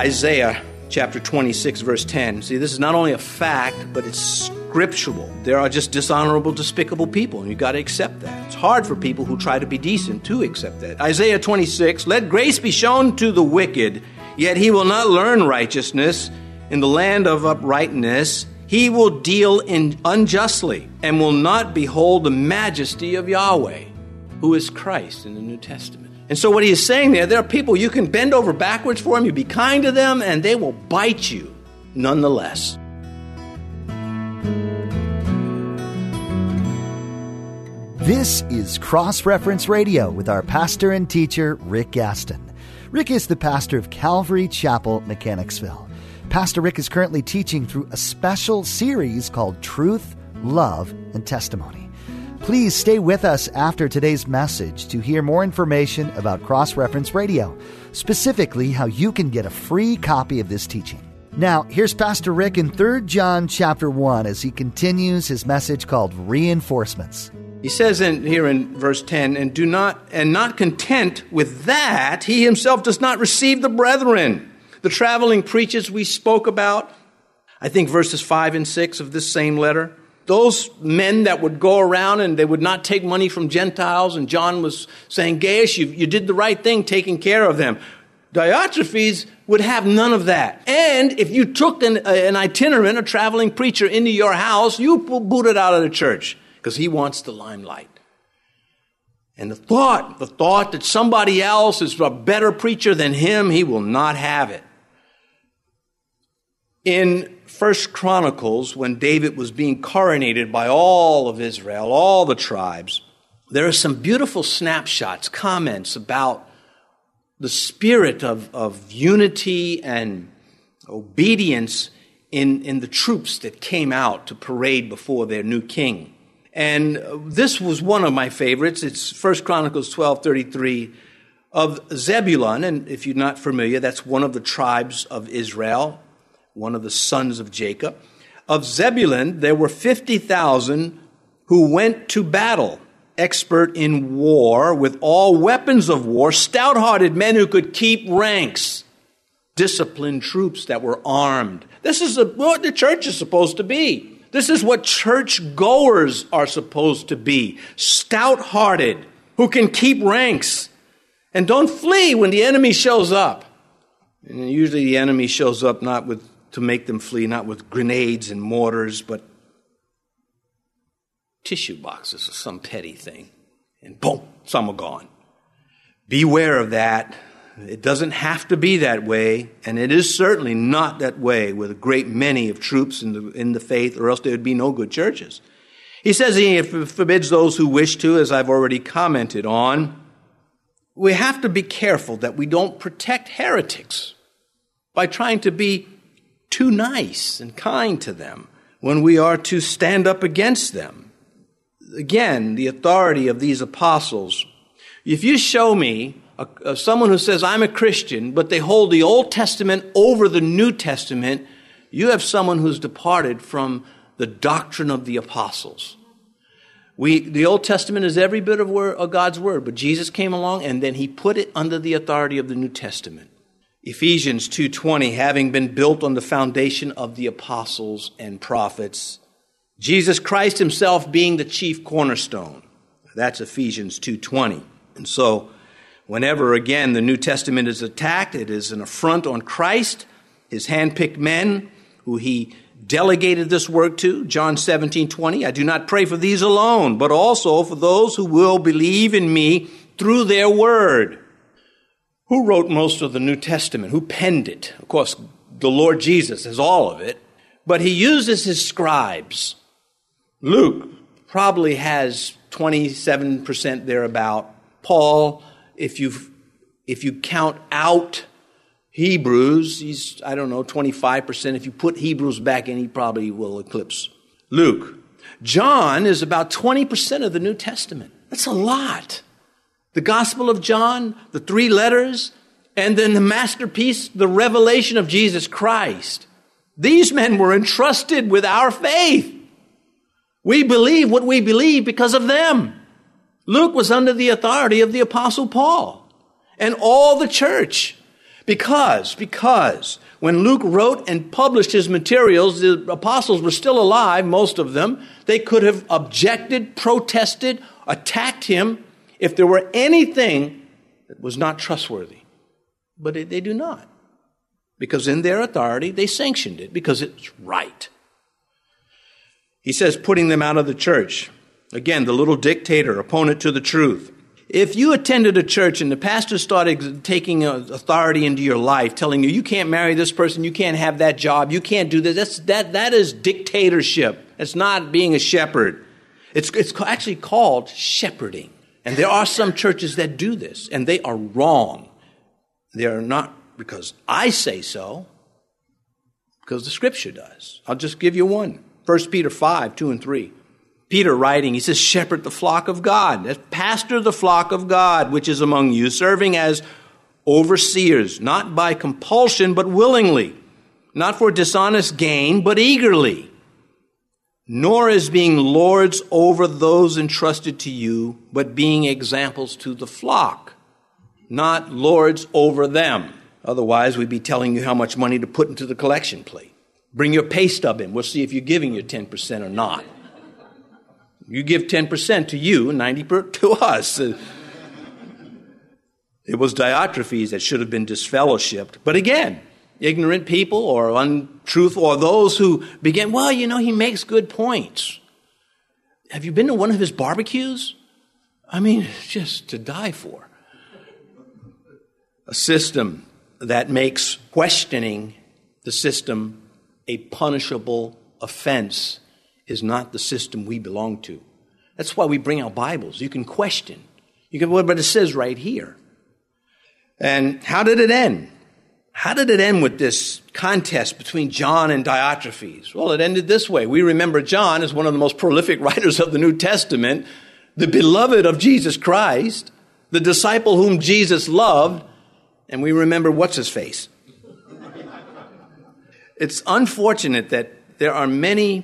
Isaiah chapter 26, verse 10. See, this is not only a fact, but it's scriptural. There are just dishonorable, despicable people, and you've got to accept that. It's hard for people who try to be decent to accept that. Isaiah 26, let grace be shown to the wicked, yet he will not learn righteousness. In the land of uprightness, he will deal unjustly and will not behold the majesty of Yahweh, who is Christ in the New Testament. And so what he is saying there are people you can bend over backwards for them, you be kind to them, and they will bite you nonetheless. This is Cross Reference Radio with our pastor and teacher, Rick Gaston. Rick is the pastor of Calvary Chapel, Mechanicsville. Pastor Rick is currently teaching through a special series called Truth, Love, and Testimony. Please stay with us after today's message to hear more information about Cross Reference Radio, specifically how you can get a free copy of this teaching. Now, here's Pastor Rick in 3 John chapter 1 as he continues his message called Reinforcements. He says here in verse 10, and not content with that, he himself does not receive the brethren. The traveling preachers we spoke about, I think verses 5 and 6 of this same letter. Those men that would go around and they would not take money from Gentiles, and John was saying, Gaius, you did the right thing taking care of them. Diotrephes would have none of that. And if you took an itinerant, a traveling preacher into your house, you booted out of the church because he wants the limelight. And the thought that somebody else is a better preacher than him, he will not have it. In 1 Chronicles, when David was being coronated by all of Israel, all the tribes, there are some beautiful snapshots, comments about the spirit of unity and obedience in the troops that came out to parade before their new king. And this was one of my favorites. It's 1 Chronicles 12:33 of Zebulun. And if you're not familiar, that's one of the tribes of Israel, one of the sons of Jacob. Of Zebulun, there were 50,000 who went to battle, expert in war, with all weapons of war, stout-hearted men who could keep ranks, disciplined troops that were armed. This is what the church is supposed to be. This is what church goers are supposed to be. Stout-hearted, who can keep ranks and don't flee when the enemy shows up. And usually the enemy shows up to make them flee, not with grenades and mortars, but tissue boxes or some petty thing. And boom, some are gone. Beware of that. It doesn't have to be that way, and it is certainly not that way with a great many of troops in the faith, or else there would be no good churches. He says he forbids those who wish to, as I've already commented on. We have to be careful that we don't protect heretics by trying to be too nice and kind to them when we are to stand up against them. Again, the authority of these apostles. If you show me someone who says, I'm a Christian, but they hold the Old Testament over the New Testament, you have someone who's departed from the doctrine of the apostles. The Old Testament is every bit of God's word, but Jesus came along and then he put it under the authority of the New Testament. Ephesians 2:20, having been built on the foundation of the apostles and prophets, Jesus Christ himself being the chief cornerstone. That's Ephesians 2:20. And so, whenever, again, the New Testament is attacked, it is an affront on Christ, his handpicked men, who he delegated this work to. John 17:20, I do not pray for these alone, but also for those who will believe in me through their word. Who wrote most of the New Testament? Who penned it? Of course, the Lord Jesus has all of it, but he uses his scribes. Luke probably has 27% thereabout. Paul, if you count out Hebrews, he's, 25%. If you put Hebrews back in, he probably will eclipse Luke. John is about 20% of the New Testament. That's a lot. The Gospel of John, the 3 letters, and then the masterpiece, the revelation of Jesus Christ. These men were entrusted with our faith. We believe what we believe because of them. Luke was under the authority of the Apostle Paul and all the church. Because when Luke wrote and published his materials, the apostles were still alive, most of them. They could have objected, protested, attacked him if there were anything that was not trustworthy. But they do not. Because in their authority, they sanctioned it because it's right. He says, putting them out of the church. Again, the little dictator, opponent to the truth. If you attended a church and the pastor started taking authority into your life, telling you, you can't marry this person, you can't have that job, you can't do this, that is dictatorship. It's not being a shepherd. It's actually called shepherding. And there are some churches that do this, and they are wrong. They are not because I say so, because the Scripture does. I'll just give you one. 1 Peter 5, 2 and 3. Peter writing, he says, shepherd the flock of God. That's pastor the flock of God, which is among you, serving as overseers, not by compulsion, but willingly, not for dishonest gain, but eagerly, nor as being lords over those entrusted to you, but being examples to the flock, not lords over them. Otherwise, we'd be telling you how much money to put into the collection plate. Bring your pay stub in. We'll see if you're giving your 10% or not. You give 10% to you, 90% to us. It was Diotrephes that should have been disfellowshipped. But again, ignorant people or untruthful or those who begin, well, he makes good points. Have you been to one of his barbecues? I mean, it's just to die for. A system that makes questioning the system a punishable offense is not the system we belong to. That's why we bring our Bibles. You can question. You can, but it says right here. And how did it end? How did it end with this contest between John and Diotrephes? Well, it ended this way. We remember John as one of the most prolific writers of the New Testament, the beloved of Jesus Christ, the disciple whom Jesus loved, and we remember what's his face. It's unfortunate that there are many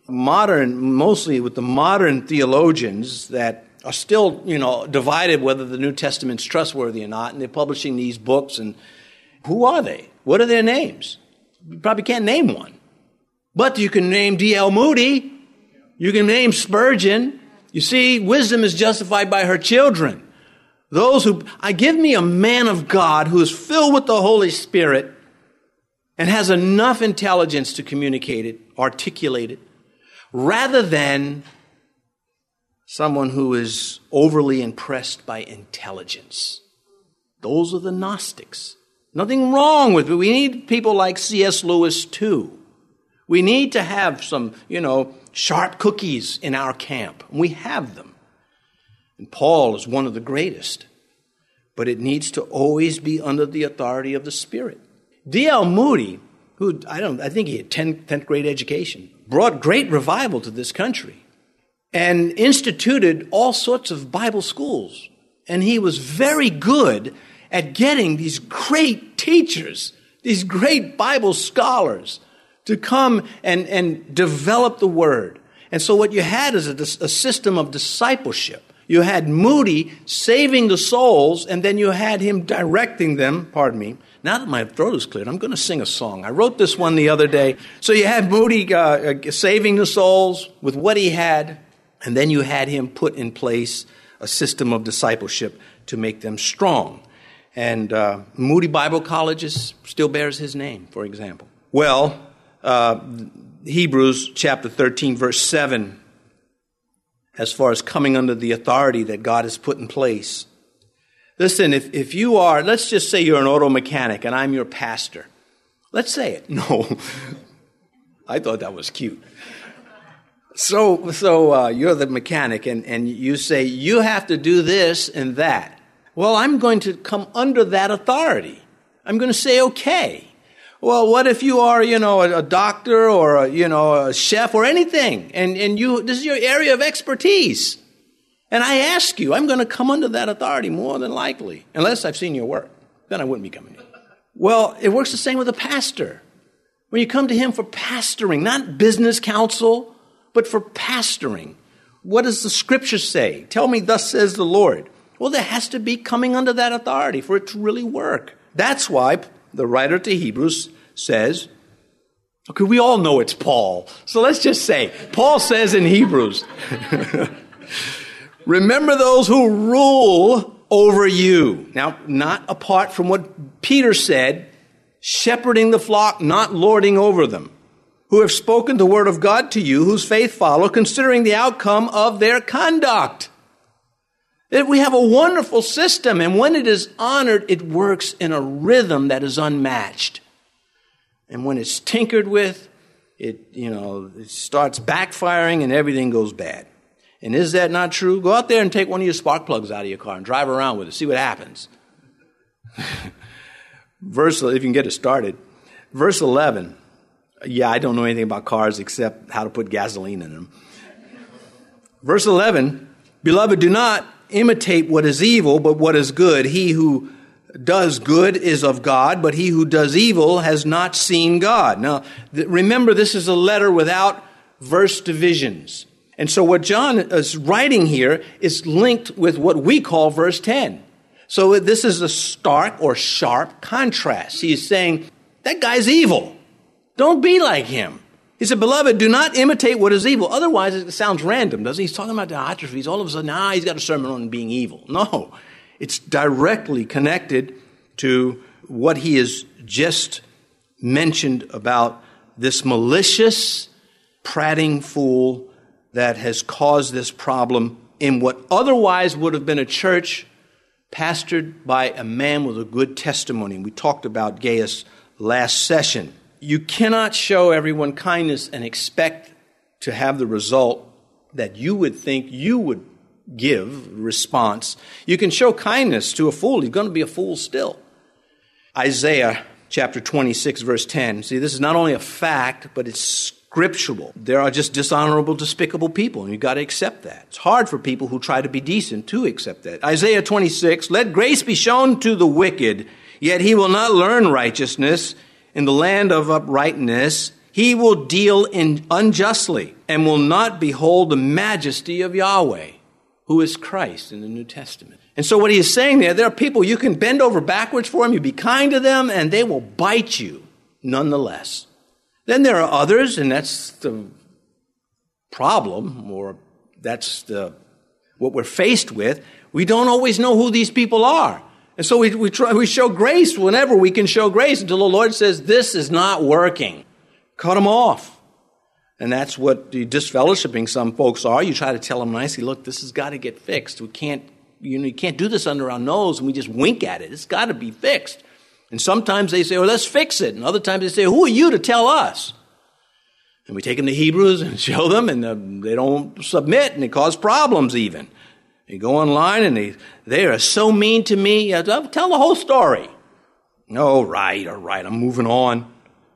mostly with the modern theologians that are still, divided whether the New Testament's trustworthy or not, and they're publishing these books, and who are they? What are their names? You probably can't name one. But you can name D.L. Moody. You can name Spurgeon. You see, wisdom is justified by her children. Give me a man of God who is filled with the Holy Spirit and has enough intelligence to communicate it, articulate it, rather than someone who is overly impressed by intelligence. Those are the Gnostics. Nothing wrong with it. We need people like C.S. Lewis too. We need to have some, sharp cookies in our camp. We have them. And Paul is one of the greatest. But it needs to always be under the authority of the Spirit. D.L. Moody, who I think he had 10th grade education, brought great revival to this country and instituted all sorts of Bible schools. And he was very good at getting these great teachers, these great Bible scholars to come and develop the Word. And so what you had is a system of discipleship. You had Moody saving the souls, and then you had him directing them, Now that my throat is cleared, I'm going to sing a song. I wrote this one the other day. So you had Moody saving the souls with what he had, and then you had him put in place a system of discipleship to make them strong. And Moody Bible Colleges still bears his name, for example. Well, Hebrews chapter 13, verse 7, as far as coming under the authority that God has put in place. Listen, if you are, let's just say you're an auto mechanic and I'm your pastor. Let's say it. No. I thought that was cute. So you're the mechanic and you say, you have to do this and that. Well, I'm going to come under that authority. I'm going to say, okay. Well, what if you are, a doctor or, a chef or anything, and this is your area of expertise. And I ask you, I'm going to come under that authority more than likely, unless I've seen your work. Then I wouldn't be coming in. Well, it works the same with a pastor. When you come to him for pastoring, not business counsel, but for pastoring. What does the Scripture say? Tell me, thus says the Lord. Well, there has to be coming under that authority for it to really work. That's why the writer to Hebrews says, okay, we all know it's Paul. So let's just say, Paul says in Hebrews, remember those who rule over you. Now, not apart from what Peter said, shepherding the flock, not lording over them, who have spoken the word of God to you, whose faith follow, considering the outcome of their conduct. We have a wonderful system, and when it is honored, it works in a rhythm that is unmatched. And when it's tinkered with, it starts backfiring and everything goes bad. And is that not true? Go out there and take one of your spark plugs out of your car and drive around with it. See what happens. If you can get it started. Verse 11. Yeah, I don't know anything about cars except how to put gasoline in them. Verse 11. Beloved, do not imitate what is evil, but what is good. He who does good is of God, but he who does evil has not seen God. Now, remember, this is a letter without verse divisions. And so what John is writing here is linked with what we call verse 10. So this is a stark or sharp contrast. He's saying, that guy's evil. Don't be like him. He said, beloved, do not imitate what is evil. Otherwise, it sounds random, doesn't it? He's talking about Diotrephes. All of a sudden, he's got a sermon on being evil. No, it's directly connected to what he has just mentioned about this malicious, prating fool that has caused this problem in what otherwise would have been a church pastored by a man with a good testimony. We talked about Gaius last session. You cannot show everyone kindness and expect to have the result that you would think you would give response. You can show kindness to a fool. He's going to be a fool still. Isaiah chapter 26, verse 10. See, this is not only a fact, but it's scriptural. There are just dishonorable, despicable people, and you've got to accept that. It's hard for people who try to be decent to accept that. Isaiah 26, let grace be shown to the wicked, yet he will not learn righteousness. In the land of uprightness, he will deal unjustly and will not behold the majesty of Yahweh, who is Christ in the New Testament. And so what he is saying there are people you can bend over backwards for them, you be kind to them, and they will bite you nonetheless. Then there are others, and that's the problem, or that's what we're faced with. We don't always know who these people are. And so we show grace whenever we can show grace until the Lord says, this is not working. Cut them off. And that's what the disfellowshipping some folks are. You try to tell them nicely, look, this has got to get fixed. We can't, you can't do this under our nose and we just wink at it. It's got to be fixed. And sometimes they say, well, let's fix it. And other times they say, who are you to tell us? And we take them to Hebrews and show them, and they don't submit, and it causes problems even. You go online, and they are so mean to me. Tell the whole story. All right, I'm moving on.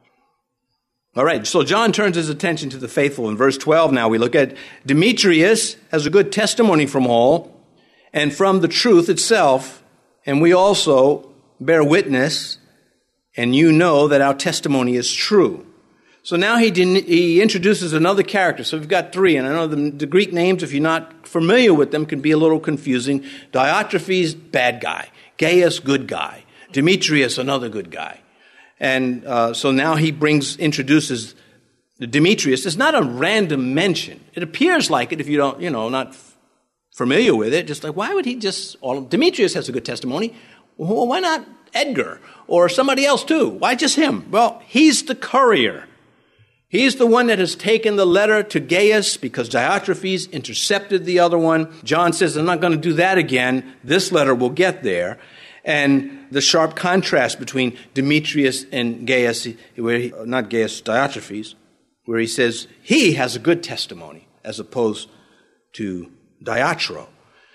All right, so John turns his attention to the faithful. In verse 12 now, we look at Demetrius has a good testimony from all and from the truth itself, and we also bear witness, and you know that our testimony is true. So now he introduces another character. So we've got three, and I know the Greek names, if you're not familiar with them, can be a little confusing. Diotrephes, bad guy. Gaius, good guy. Demetrius, another good guy. And so now he introduces Demetrius. It's not a random mention. It appears like it if you don't, not familiar with it. Just like, why would he Demetrius has a good testimony. Well, why not Edgar or somebody else too? Why just him? Well, he's the courier. He's the one that has taken the letter to Gaius because Diotrephes intercepted the other one. John says, I'm not going to do that again. This letter will get there. And the sharp contrast between Demetrius and Gaius, Diotrephes, where he says he has a good testimony as opposed to Diotro.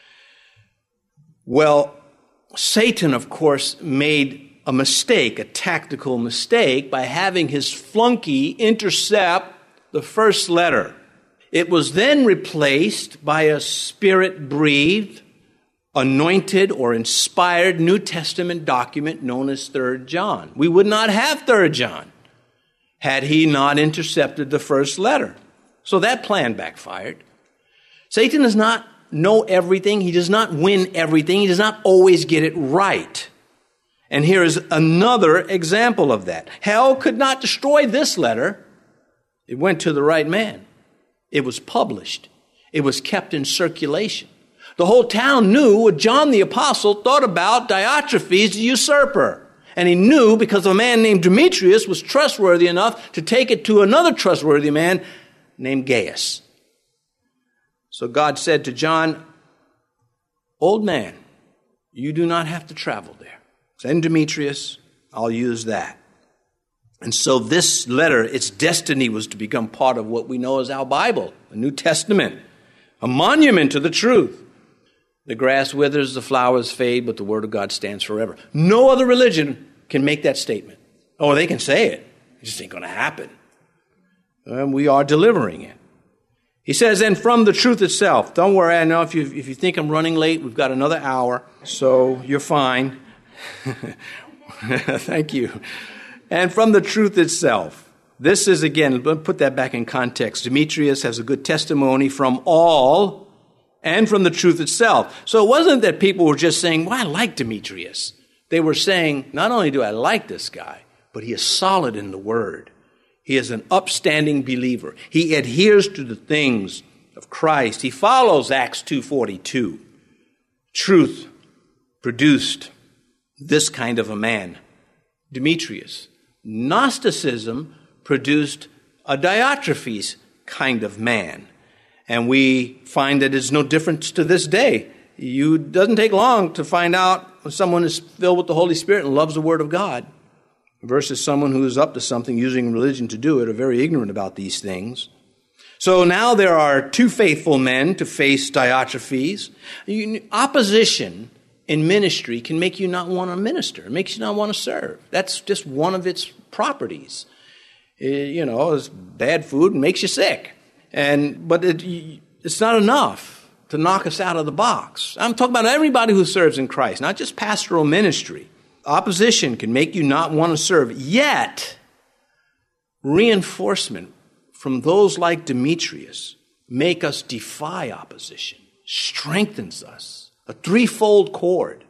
Well, Satan, of course, made a mistake, a tactical mistake, by having his flunky intercept the first letter. It was then replaced by a Spirit-breathed, anointed, or inspired New Testament document known as 3 John. We would not have 3 John had he not intercepted the first letter. So that plan backfired. Satan does not know everything. He does not win everything. He does not always get it right. And here is another example of that. Hell could not destroy this letter. It went to the right man. It was published. It was kept in circulation. The whole town knew what John the Apostle thought about Diotrephes the usurper. And he knew because a man named Demetrius was trustworthy enough to take it to another trustworthy man named Gaius. So God said to John, old man, you do not have to travel there. Send Demetrius, I'll use that. And so this letter, its destiny was to become part of what we know as our Bible, the New Testament, a monument to the truth. The grass withers, the flowers fade, but the word of God stands forever. No other religion can make that statement. Oh, they can say it. It just ain't going to happen. And we are delivering it. He says, and from the truth itself. Don't worry, I know if you think I'm running late, we've got another hour, so you're fine. Thank you. And from the truth itself. This is, again, let me put that back in context. Demetrius has a good testimony from all and from the truth itself. So it wasn't that people were just saying, well, I like Demetrius. They were saying, not only do I like this guy, but he is solid in the word. He is an upstanding believer. He adheres to the things of Christ. He follows Acts 2:42. Truth produced this kind of a man, Demetrius. Gnosticism produced a Diotrephes kind of man. And we find that it's no difference to this day. It doesn't take long to find out when someone is filled with the Holy Spirit and loves the Word of God versus someone who is up to something using religion to do it, are very ignorant about these things. So now there are two faithful men to face Diotrephes. Opposition in ministry can make you not want to minister. It makes you not want to serve. That's just one of its properties. It's bad food and makes you sick. But it's not enough to knock us out of the box. I'm talking about everybody who serves in Christ, not just pastoral ministry. Opposition can make you not want to serve. Yet, reinforcement from those like Demetrius make us defy opposition, strengthens us. A threefold cord.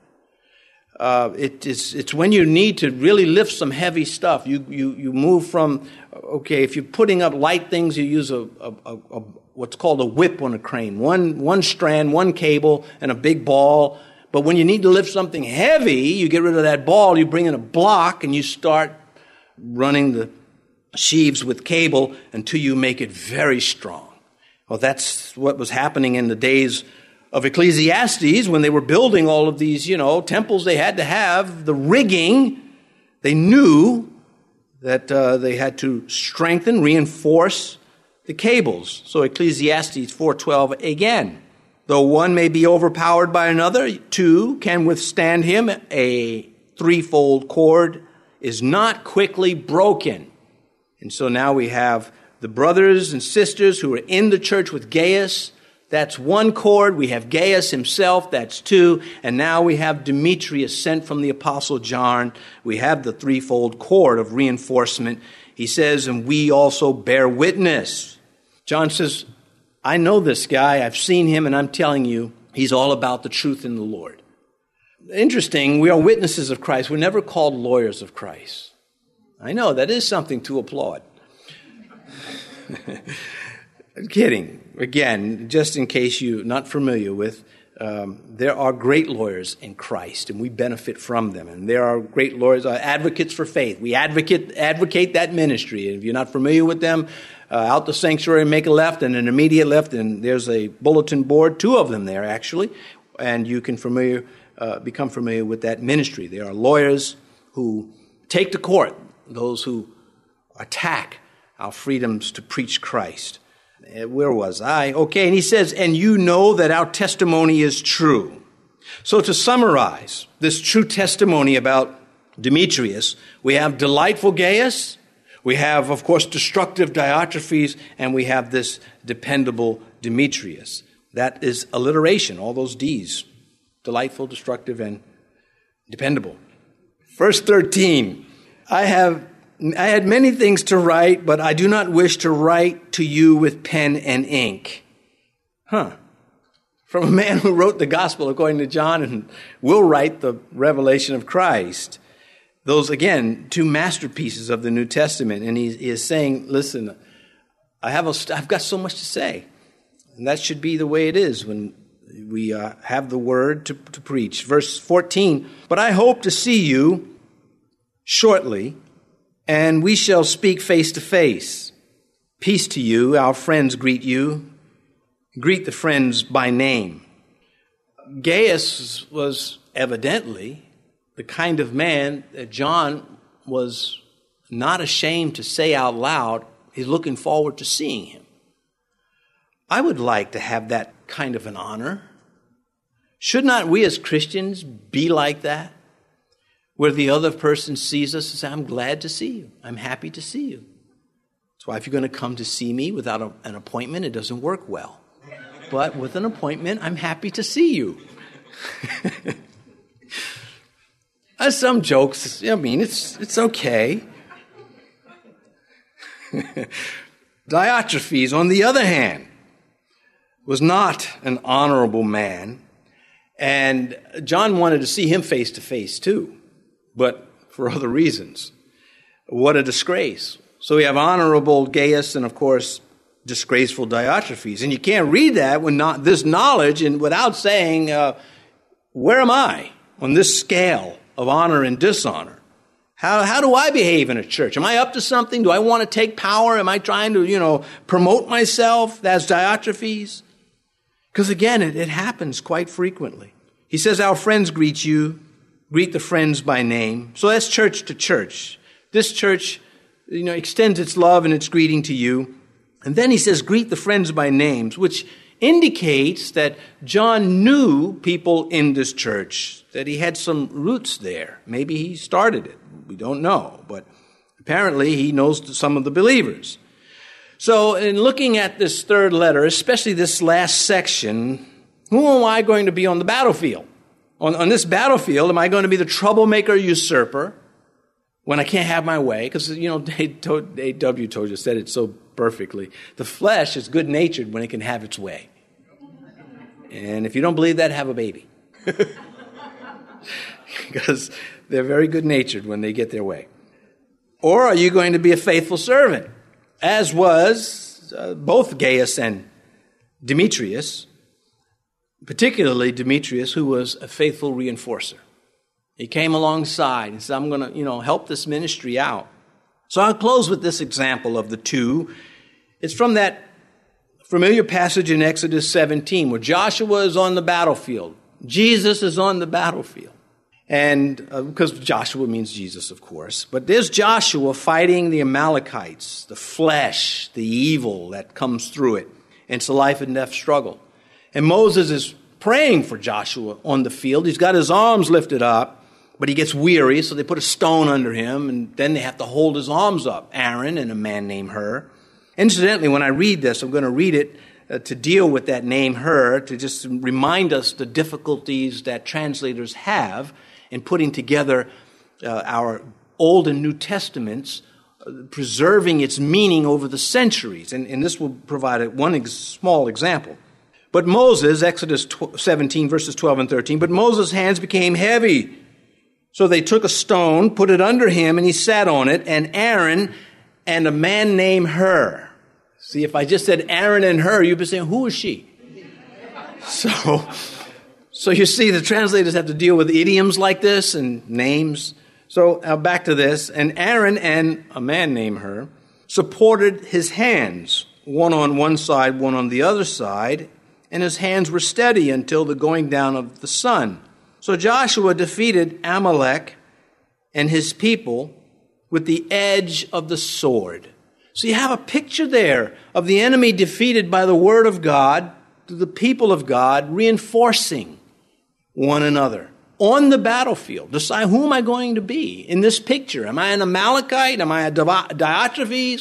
It's when you need to really lift some heavy stuff. You move from, if you're putting up light things, you use a what's called a whip on a crane. One strand, one cable, and a big ball. But when you need to lift something heavy, you get rid of that ball, you bring in a block, and you start running the sheaves with cable until you make it very strong. Well, that's what was happening in the days of Ecclesiastes when they were building all of these, temples. They had to have the rigging. They knew that they had to strengthen, reinforce the cables. So Ecclesiastes 4:12 again. Though one may be overpowered by another, two can withstand him. A threefold cord is not quickly broken. And so now we have the brothers and sisters who are in the church with Gaius. That's one cord. We have Gaius himself. That's two. And now we have Demetrius sent from the Apostle John. We have the threefold cord of reinforcement. He says, and we also bear witness. John says, I know this guy. I've seen him, and I'm telling you, he's all about the truth in the Lord. Interesting, we are witnesses of Christ. We're never called lawyers of Christ. I know, that is something to applaud. I'm kidding. Again, just in case you're not familiar with, there are great lawyers in Christ, and we benefit from them. And there are great lawyers, advocates for faith. We advocate that ministry. And if you're not familiar with them, out the sanctuary, make a left, and an immediate left, and there's a bulletin board, two of them there actually, and you can become familiar with that ministry. There are lawyers who take to court those who attack our freedoms to preach Christ. Where was I? Okay, and he says, and you know that our testimony is true. So to summarize this true testimony about Demetrius, we have delightful Gaius, we have, of course, destructive Diotrephes, and we have this dependable Demetrius. That is alliteration, all those D's. Delightful, destructive, and dependable. Verse 13, I had many things to write, but I do not wish to write to you with pen and ink. From a man who wrote the gospel according to John and will write the revelation of Christ. those, again, two masterpieces of the New Testament. And he is saying, listen, I've got so much to say. And that should be the way it is when we have the word to preach. Verse 14, but I hope to see you shortly, and we shall speak face to face. Peace to you. Our friends greet you. Greet the friends by name. Gaius was evidently the kind of man that John was not ashamed to say out loud he's looking forward to seeing him. I would like to have that kind of an honor. Should not we as Christians be like that? Where the other person sees us and says, I'm glad to see you. I'm happy to see you. That's why if you're going to come to see me without an appointment, it doesn't work well. But with an appointment, I'm happy to see you. Some jokes, I mean, it's okay. Diotrephes, on the other hand, was not an honorable man. And John wanted to see him face to face too, but for other reasons. What a disgrace. So we have honorable Gaius and, of course, disgraceful Diotrephes. And you can't read that with not this knowledge and without saying, where am I on this scale of honor and dishonor? How do I behave in a church? Am I up to something? Do I want to take power? Am I trying to, promote myself? That's Diotrephes. Because again, it happens quite frequently. He says, our friends greet you. Greet the friends by name. So that's church to church. This church, extends its love and its greeting to you. And then he says, greet the friends by names, which indicates that John knew people in this church, that he had some roots there. Maybe he started it. We don't know. But apparently he knows some of the believers. So in looking at this third letter, especially this last section, who am I going to be on the battlefield? On this battlefield, am I going to be the troublemaker usurper when I can't have my way? Because, A.W. Tozer said it so perfectly. The flesh is good-natured when it can have its way. And if you don't believe that, have a baby. Because they're very good-natured when they get their way. Or are you going to be a faithful servant? As was both Gaius and Demetrius, particularly Demetrius, who was a faithful reinforcer. He came alongside and said, I'm going to, help this ministry out. So I'll close with this example of the two. It's from that familiar passage in Exodus 17 where Joshua is on the battlefield. Jesus is on the battlefield. And because Joshua means Jesus, of course. But there's Joshua fighting the Amalekites, the flesh, the evil that comes through it. And it's a life and death struggle. And Moses is praying for Joshua on the field. He's got his arms lifted up, but he gets weary, so they put a stone under him, and then they have to hold his arms up, Aaron and a man named Hur. Incidentally, when I read this, I'm going to read it to deal with that name Hur, to just remind us the difficulties that translators have in putting together our Old and New Testaments, preserving its meaning over the centuries. And this will provide one small example. But Moses, Exodus 17, verses 12 and 13, but Moses' hands became heavy. So they took a stone, put it under him, and he sat on it, and Aaron and a man named Hur. See, if I just said Aaron and Hur, you'd be saying, who is she? So you see, the translators have to deal with idioms like this and names. So back to this. And Aaron and a man named Hur supported his hands, one on one side, one on the other side, and his hands were steady until the going down of the sun. So Joshua defeated Amalek and his people with the edge of the sword. So you have a picture there of the enemy defeated by the word of God, the people of God reinforcing one another on the battlefield. Decide, who am I going to be in this picture? Am I an Amalekite? Am I a Diotrephes?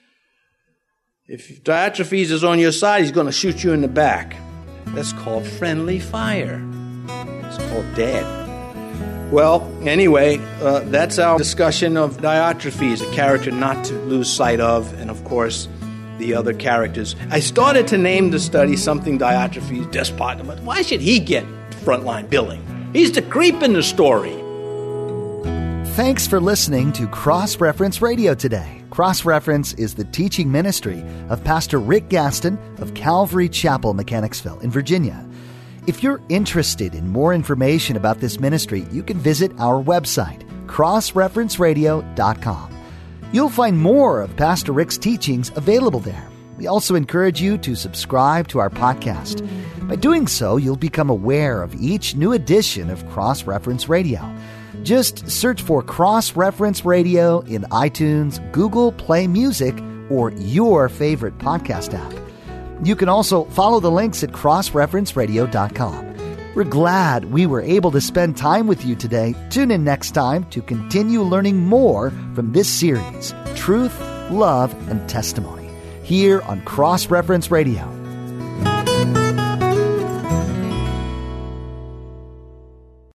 If Diotrephes is on your side, he's going to shoot you in the back. That's called friendly fire. It's called dead. Well, anyway, that's our discussion of Diotrephes, a character not to lose sight of, and of course, the other characters. I started to name the study something Diotrephes, despot. But why should he get frontline billing? He's the creep in the story. Thanks for listening to Cross Reference Radio today. Cross Reference is the teaching ministry of Pastor Rick Gaston of Calvary Chapel, Mechanicsville in Virginia. If you're interested in more information about this ministry, you can visit our website, crossreferenceradio.com. You'll find more of Pastor Rick's teachings available there. We also encourage you to subscribe to our podcast. By doing so, you'll become aware of each new edition of Cross Reference Radio. Just search for Cross Reference Radio in iTunes, Google Play Music, or your favorite podcast app. You can also follow the links at crossreferenceradio.com. We're glad we were able to spend time with you today. Tune in next time to continue learning more from this series, Truth, Love, and Testimony, here on Cross Reference Radio.